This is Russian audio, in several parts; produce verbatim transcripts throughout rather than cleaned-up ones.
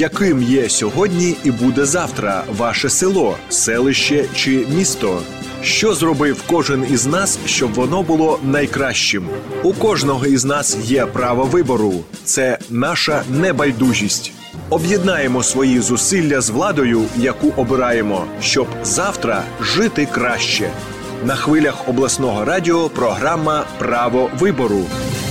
яким є сьогодні і буде завтра ваше село, селище чи місто? Що зробив кожен із нас, щоб воно було найкращим? У кожного із нас є право вибору. Це наша небайдужість. Об'єднаємо свої зусилля з владою, яку обираємо, щоб завтра жити краще. На хвилях обласного радіо програма «Право вибору».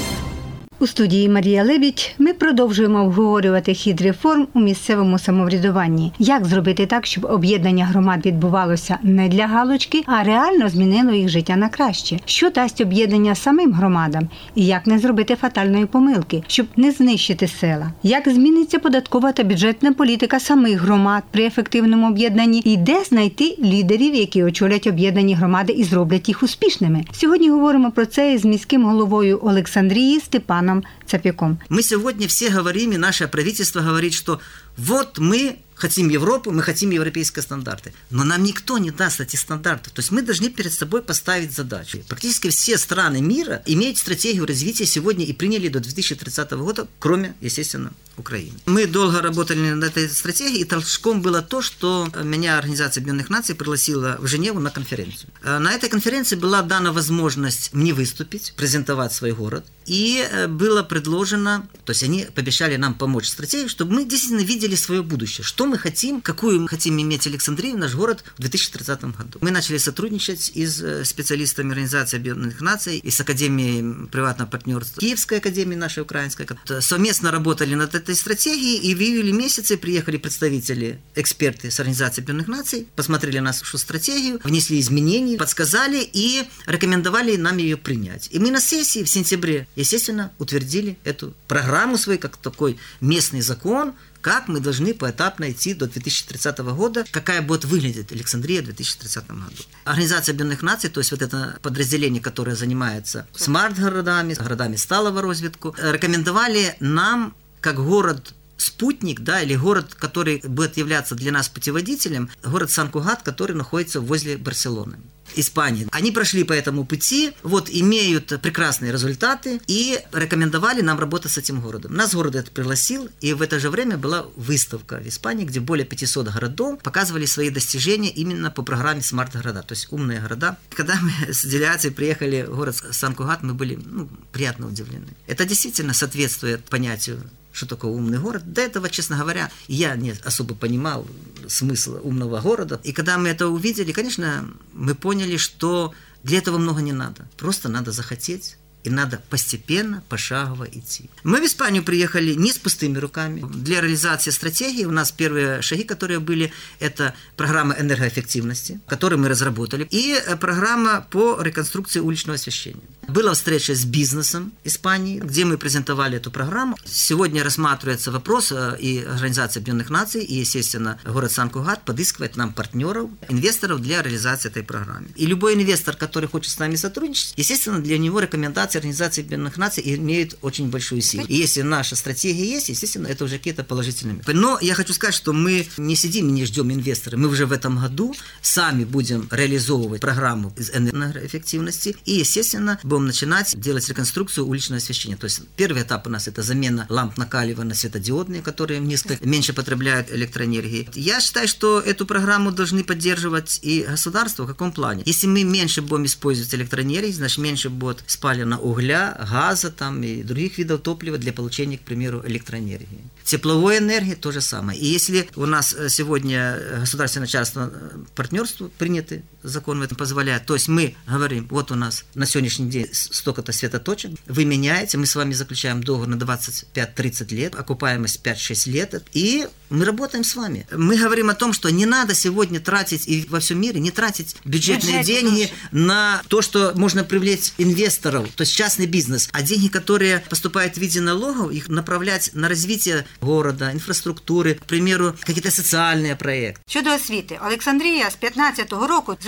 У студії Марія Лебідь ми продовжуємо обговорювати хід реформ у місцевому самоврядуванні. Як зробити так, щоб об'єднання громад відбувалося не для галочки, а реально змінило їх життя на краще? Що дасть об'єднання самим громадам? І як не зробити фатальної помилки, щоб не знищити села? Як зміниться податкова та бюджетна політика самих громад при ефективному об'єднанні? І де знайти лідерів, які очолять об'єднані громади і зроблять їх успішними? Сьогодні говоримо про це із міським головою Олександрії Степаном Цапюком. Мы сегодня все говорим, и наше правительство говорит, что вот мы хотим Европу, мы хотим европейские стандарты. Но нам никто не даст эти стандарты. То есть мы должны перед собой поставить задачу. Практически все страны мира имеют стратегию развития сегодня и приняли до две тысячи тридцатого года, кроме, естественно, Украины. Мы долго работали над этой стратегией, и толчком было то, что меня Организация Объединенных Наций пригласила в Женеву на конференцию. На этой конференции была дана возможность мне выступить, презентовать свой город, и было предложено, то есть они пообещали нам помочь в стратегии, чтобы мы действительно видели свое будущее, что мы хотим, какую мы хотим иметь Александрию, наш город в две тысячи тридцатом году. Мы начали сотрудничать и с специалистами Организации Объединенных Наций, и с Академией приватного партнерства Киевской академии, нашей украинской. Совместно работали над этой стратегией, и в июле месяце приехали представители, эксперты с Организации Объединенных Наций, посмотрели нашу стратегию, внесли изменения, подсказали и рекомендовали нам ее принять. И мы на сессии в сентябре, естественно, утвердили эту программу свою, как такой местный закон, как мы должны поэтапно идти до две тысячи тридцатого года, какая будет выглядеть Александрия в две тысячи тридцатом году. Организация Объединенных Наций, то есть вот это подразделение, которое занимается смарт-городами, городами сталого развитку, рекомендовали нам, как город-спутник, да, или город, который будет являться для нас путеводителем, город Сан-Кугат, который находится возле Барселоны, Испании. Они прошли по этому пути, вот, имеют прекрасные результаты и рекомендовали нам работать с этим городом. Нас город это пригласил, и в это же время была выставка в Испании, где более пятисот городов показывали свои достижения именно по программе «Смарт-города», то есть умные города. Когда мы с делегацией приехали в город Сан-Кугат, мы были ну, приятно удивлены. Это действительно соответствует понятию, что такое умный город. До этого, честно говоря, я не особо понимал смысл умного города. И когда мы это увидели, конечно, мы поняли, что для этого много не надо. Просто надо захотеть. И надо постепенно, пошагово идти. Мы в Испанию приехали не с пустыми руками. Для реализации стратегии у нас первые шаги, которые были, это программа энергоэффективности, которую мы разработали, и программа по реконструкции уличного освещения. Была встреча с бизнесом Испании, где мы презентовали эту программу. Сегодня рассматривается вопрос, и Организация Объединенных Наций, и, естественно, город Сан-Кугат подыскивает нам партнеров, инвесторов для реализации этой программы. И любой инвестор, который хочет с нами сотрудничать, естественно, для него рекомендация Организации Объединенных Наций имеют очень большую силу. И если наша стратегия есть, естественно, это уже какие-то положительные. Но я хочу сказать, что мы не сидим и не ждем инвестора. Мы уже в этом году сами будем реализовывать программу из энергоэффективности и, естественно, будем начинать делать реконструкцию уличного освещения. То есть первый этап у нас это замена ламп накаливания на светодиодные, которые несколько меньше потребляют электроэнергии. Я считаю, что эту программу должны поддерживать и государство. В каком плане? Если мы меньше будем использовать электроэнергии, значит меньше будет спалено угля, газа там, и других видов топлива для получения, к примеру, электроэнергии. Тепловой энергии то же самое. И если у нас сегодня государственное начальство партнерства приняты, закон в этом позволяет, то есть мы говорим, вот у нас на сегодняшний день столько-то светоточек, вы меняете, мы с вами заключаем договор на двадцать пять тридцать лет, окупаемость пять-шесть лет, и мы работаем с вами. Мы говорим о том, что не надо сегодня тратить, и во всем мире, не тратить бюджетные Бюджет деньги тоже. На то, что можно привлечь инвесторов, то есть частный бизнес, а деньги, которые поступают в виде налогов, их направлять на развитие города, инфраструктуры, к примеру, какие-то социальные проекты. Щодо освіти, Олександрія з п'ятнадцятого року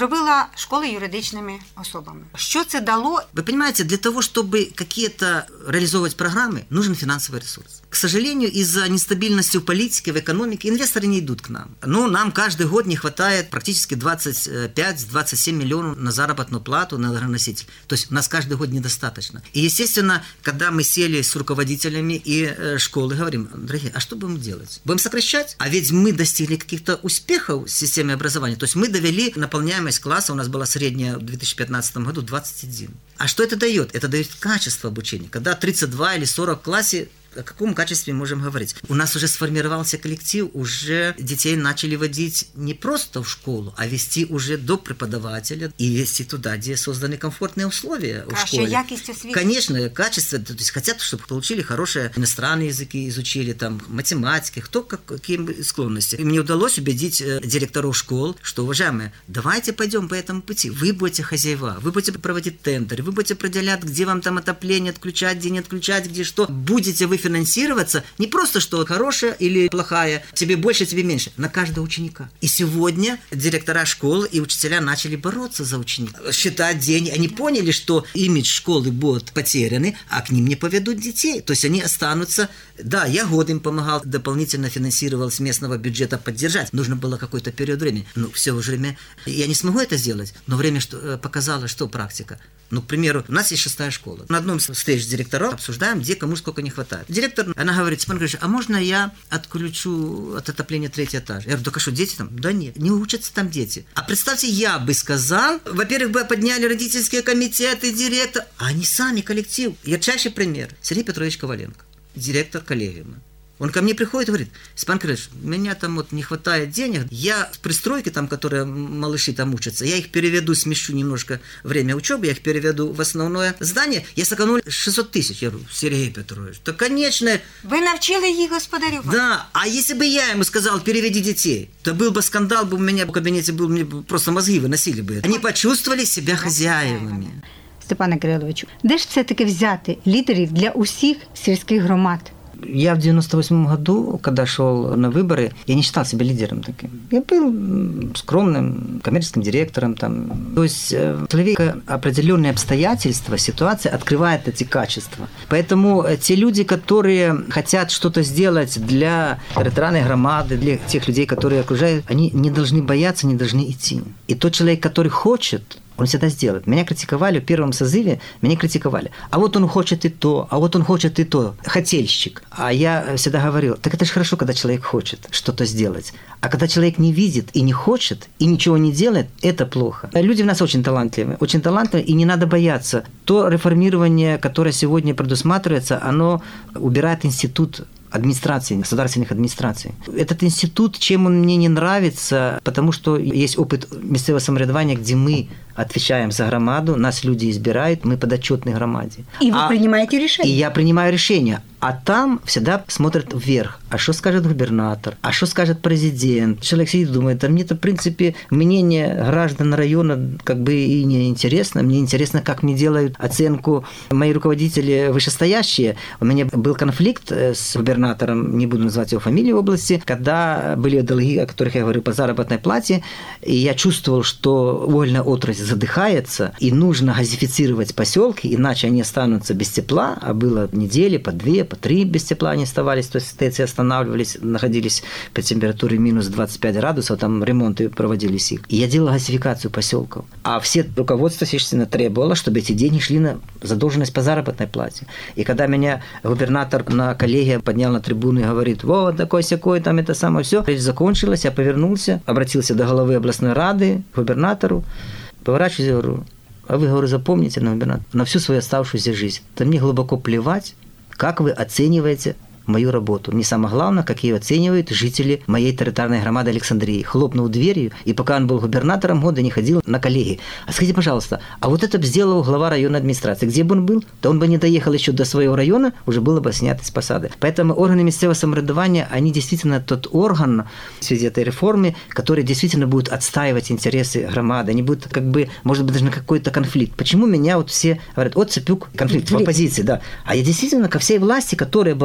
зробила школи юридичними особами. Що це дало? Вы понимаете, для того, чтобы какие-то реализовывать программы, нужен финансовый ресурс. К сожалению, из-за нестабильности в политике, в экономике, инвесторы не идут к нам. Но нам каждый год не хватает практически двадцать пять - двадцать семь миллионов на заработную плату, на энергоноситель. То есть у нас каждый год недостаточно. И, естественно, когда мы сели с руководителями и э, школы, говорим: дорогие, а что будем делать? Будем сокращать? А ведь мы достигли каких-то успехов в системе образования. То есть мы довели наполняемость класса, у нас была средняя в две тысячи пятнадцатом году двадцать один. А что это дает? Это дает качество обучения. Когда тридцать два или сорок в классе, о каком качестве мы можем говорить? У нас уже сформировался коллектив, уже детей начали водить не просто в школу, а вести уже до преподавателя и вести туда, где созданы комфортные условия в школе. Якость освіти. Конечно, качество, то есть хотят, чтобы получили хорошие иностранные языки, изучили там математики, кто как, какие склонности. И мне удалось убедить э, директоров школ, что, уважаемые, давайте пойдем по этому пути. Вы будете хозяева, вы будете проводить тендеры, вы будете определять, где вам там отопление отключать, где не отключать, где что. Будете вы финансироваться не просто, что хорошая или плохая, тебе больше, тебе меньше, на каждого ученика. И сегодня директора школ и учителя начали бороться за учеников, считать деньги. Они поняли, что имидж школы будет потеряны, а к ним не поведут детей. То есть они останутся... Да, я год им помогал, дополнительно финансировал с местного бюджета поддержать. Нужно было какой-то период времени. Ну, все уже время... Я не смогу это сделать, но время что, показало, что практика. Ну, к примеру, у нас есть шестая школа. На одном из встреч с директором обсуждаем, где кому сколько не хватает. Директор, она говорит: Степан Григорьевич, а можно я отключу от отопления третий этаж? Я говорю: так а что, дети там? Да нет, не учатся там дети. А представьте, я бы сказал, во-первых, бы подняли родительские комитеты, директор, а они сами, коллектив. Ярчайший пример. Сергей Петрович Коваленко, директор коллегиума. Он ко мне приходит и говорит: Степан Григорьевич, у меня там вот не хватает денег, я в пристройке там, которые малыши там учатся, я их переведу, смещу немножко время учебы, я их переведу в основное здание, я сэкономлю шестьсот тысяч. Я говорю: Сергей Петрович, то, конечно... Вы навчили их господарювать? Да, а если бы я ему сказал: переведи детей, то был бы скандал, бы у меня в кабинете был, мне просто мозги выносили бы. Они почувствовали себя хозяевами. Степане Кириловичу, де ж все-таки взяти лідерів для усіх сільських громад? Я в девяносто восьмом году, когда шел на выборы, я не считал себя лидером таким. Я был скромным коммерческим директором. Там. То есть человека определенные обстоятельства, ситуация открывает эти качества. Поэтому те люди, которые хотят что-то сделать для территориальной громады, для тех людей, которые окружают, они не должны бояться, не должны идти. И тот человек, который хочет, он всегда сделает. Меня критиковали в первом созыве, меня критиковали. А вот он хочет и то, а вот он хочет и то. Хотельщик. А я всегда говорил: так это же хорошо, когда человек хочет что-то сделать. А когда человек не видит и не хочет, и ничего не делает, это плохо. Люди у нас очень талантливые, очень талантливые, и не надо бояться. То реформирование, которое сегодня предусматривается, оно убирает институт администрации, государственных администраций. Этот институт, чем он мне не нравится, потому что есть опыт местного самоврядування, где мы отвечаем за громаду, нас люди избирают, мы подотчетны громаде. И вы а, принимаете решение? И я принимаю решение. А там всегда смотрят вверх. А что скажет губернатор? А что скажет президент? Человек сидит и думает: а мне-то, в принципе, мнение граждан района как бы и не интересно. Мне интересно, как мне делают оценку мои руководители вышестоящие. У меня был конфликт с губернатором, не буду называть его фамилию в области, когда были долги, о которых я говорю, по заработной плате, и я чувствовал, что угольная отрасль задыхается, и нужно газифицировать поселки, иначе они останутся без тепла, а было недели по две, по три без тепла они оставались, то есть станции останавливались, находились по температуре минус двадцать пять градусов, там ремонты проводились их. И я делал газификацию поселков. А все руководство, естественно, требовало, чтобы эти деньги шли на задолженность по заработной плате. И когда меня губернатор на коллегии поднял на трибуну и говорит: вот такой-сякой, там это самое, все, речь закончилась, я повернулся, обратился до главы областной рады, к губернатору, поворачиваюсь и говорю: а вы, говорю, запомните на губернатор на всю свою оставшуюся жизнь. Да мне глубоко плевать, как вы оцениваете мою работу. Мне самое главное, как ее оценивают жители моей территориальной громады Александрии. Хлопнул дверью, и пока он был губернатором, года не ходил на коллегии. А скажите, пожалуйста, а вот это бы сделал глава районной администрации. Где бы он был? То он бы не доехал еще до своего района, уже было бы снято с посады. Поэтому органы местного самоврядування, они действительно тот орган в связи этой реформы, который действительно будет отстаивать интересы громады. Они будут, как бы, может быть, даже на какой-то конфликт. Почему меня вот все говорят: вот Цепюк, конфликт в оппозиции, да. А я действительно ко всей власти, которая была власть,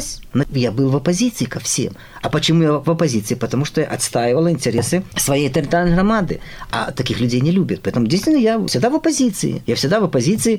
удалась. Но я был в оппозиции ко всем. А почему я в оппозиции? Потому что я отстаивал интересы своей территориальной громады. А таких людей не любят. Поэтому, действительно, я всегда в оппозиции. Я всегда в оппозиции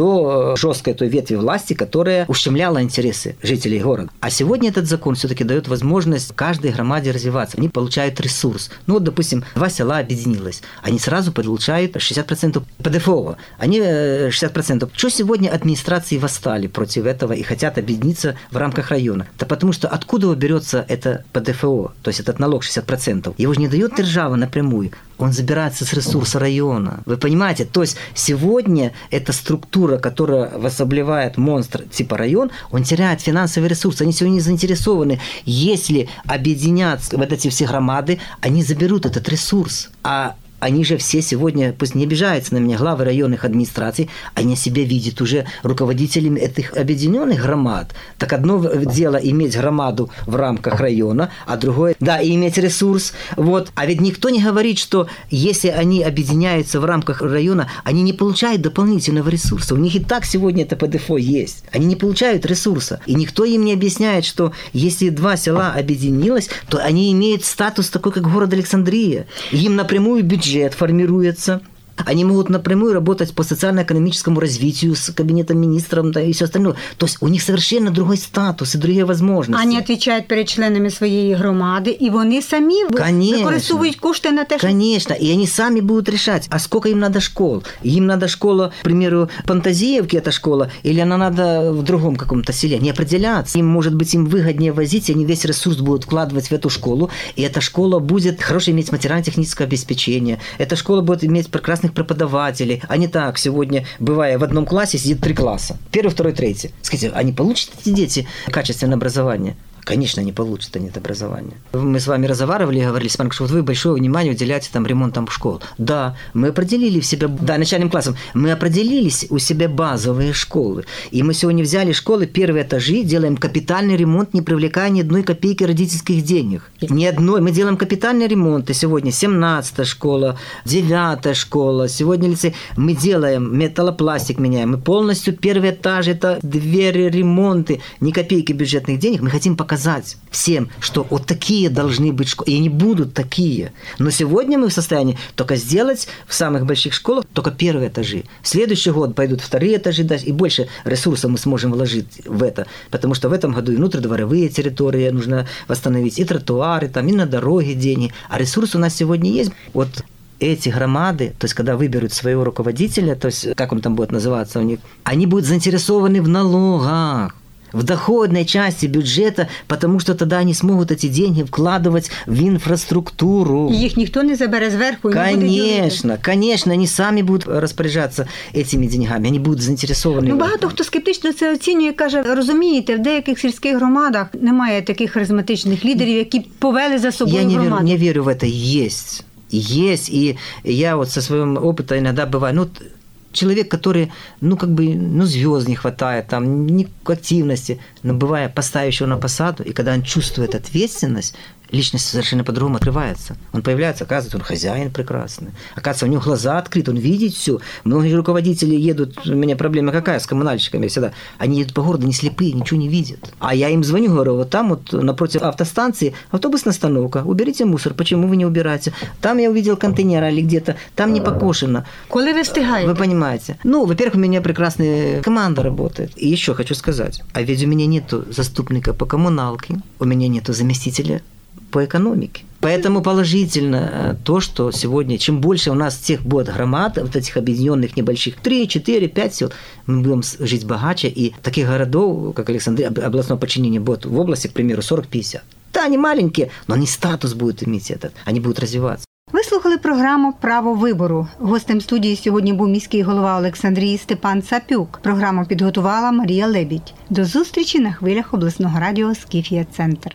до жесткой той ветви власти, которая ущемляла интересы жителей города. А сегодня этот закон все-таки дает возможность каждой громаде развиваться. Они получают ресурс. Ну, вот, допустим, два села объединилось. Они сразу получают шестьдесят процентов ПДФО. Они шестьдесят процентов. Что сегодня администрации восстали против этого и хотят объединиться в рамках района? Да потому что откуда берется это ПДФО, то есть этот налог шестьдесят процентов? Его же не дает держава напрямую. Он забирается с ресурса района. Вы понимаете? То есть сегодня эта структура, которая возобливает монстр типа район, он теряет финансовый ресурс. Они сегодня не заинтересованы. Если объединятся вот эти все громады, они заберут этот ресурс. А они же все сегодня, пусть не обижаются на меня, главы районных администраций, они себя видят уже руководителями этих объединенных громад. Так одно дело иметь громаду в рамках района, а другое, да, и иметь ресурс. Вот. А ведь никто не говорит, что если они объединяются в рамках района, они не получают дополнительного ресурса. У них и так сегодня это ПДФО есть. Они не получают ресурса. И никто им не объясняет, что если два села объединилось, то они имеют статус такой, как город Александрия. Им напрямую бюджет бюджет формируется. Они могут напрямую работать по социально-экономическому развитию с кабинетом министров, да, и все остальное. То есть у них совершенно другой статус и другие возможности. Вони відповідають перед членами своєї громади, і вони самі Конечно. використовують кошти на те, що... Конечно, и они сами будут решать, а сколько им надо школ. Им надо школа, к примеру, Пантазиевки эта школа, или она надо в другом каком-то селе. Не определяться. Им, может быть, им выгоднее возить, и они весь ресурс будут вкладывать в эту школу, и эта школа будет хорошее иметь материально-техническое обеспечение. Эта школа будет иметь прекрасных преподавателей, а не так сегодня, бывая в одном классе, сидит три класса. Первый, второй, третий. Скажите, они получат, эти дети, качественное образование? Конечно, не получат они это образование. Мы с вами разговаривали и говорили, что вот вы большое внимание уделяете там ремонтам школ. Да, мы определили в себя, да, начальным классом, мы определились у себя базовые школы. И мы сегодня взяли школы, первые этажи, делаем капитальный ремонт, не привлекая ни одной копейки родительских денег. Ни одной. Мы делаем капитальный ремонт. И сегодня семнадцатая школа, девятая школа, сегодня лицей. Мы делаем металлопластик, меняем. Мы полностью первый этаж, это двери, ремонты, ни копейки бюджетных денег. Мы хотим показать всем, что вот такие должны быть школы, и они будут такие. Но сегодня мы в состоянии только сделать в самых больших школах только первые этажи. В следующий год пойдут вторые этажи, и больше ресурсов мы сможем вложить в это, потому что в этом году и внутридворовые территории нужно восстановить, и тротуары, там, и на дороги деньги. А ресурс у нас сегодня есть. Вот эти громады, то есть когда выберут своего руководителя, то есть как он там будет называться у них, они будут заинтересованы в налогах, в доходной части бюджета, потому что тогда они смогут эти деньги вкладывать в инфраструктуру. И их никто не заберет сверху. Конечно, конечно, они сами будут распоряжаться этими деньгами, они будут заинтересовані. Ну, багато хто скептично це оцінює, каже, розумієте, в деяких сільських громадах немає таких харизматичних лідерів, які повели за собою громаду. Я не, не верю в это, есть. Есть, и я вот со своего опыта иногда бываю, ну, человек, который, ну, как бы, ну, звезд не хватает, там, ни активности, но бывая поставившего на посаду, и когда он чувствует ответственность, личность совершенно по-другому открывается. Он появляется, оказывается, он хозяин прекрасный. Оказывается, у него глаза открыты, он видит все. Многие руководители едут, у меня проблема какая с коммунальщиками всегда, они едут по городу не слепые, ничего не видят. А я им звоню, говорю, вот там вот напротив автостанции автобусная остановка, уберите мусор, почему вы не убираете? Там я увидел контейнеры или где-то, там не покошено. Коли вы встигаете? Вы понимаете. Ну, во-первых, у меня прекрасная команда работает. И еще хочу сказать, а ведь у меня нету заступника по коммуналке, у меня нету заместителя по экономике. Поэтому положительно то, что сегодня, чем больше у нас тех будет громад, вот этих объединенных небольших, три, четыре, пять сел, мы будем жить богаче, и таких городов, как Александрия, областного подчинения, будет в области, к примеру, сорок-пятьдесят. Да, они маленькие, но они статус будут иметь этот, они будут развиваться. Ви слухали програму «Право вибору». Гостем студії сьогодні був міський голова Олександрії Степан Цапюк. Програму підготувала Марія Лебідь. До зустрічі на хвилях обласного радіо «Скіфія-Центр».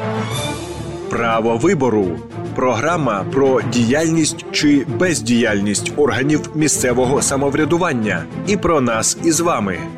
Право вибору. Програма про діяльність чи бездіяльність органів місцевого самоврядування. І про нас із вами.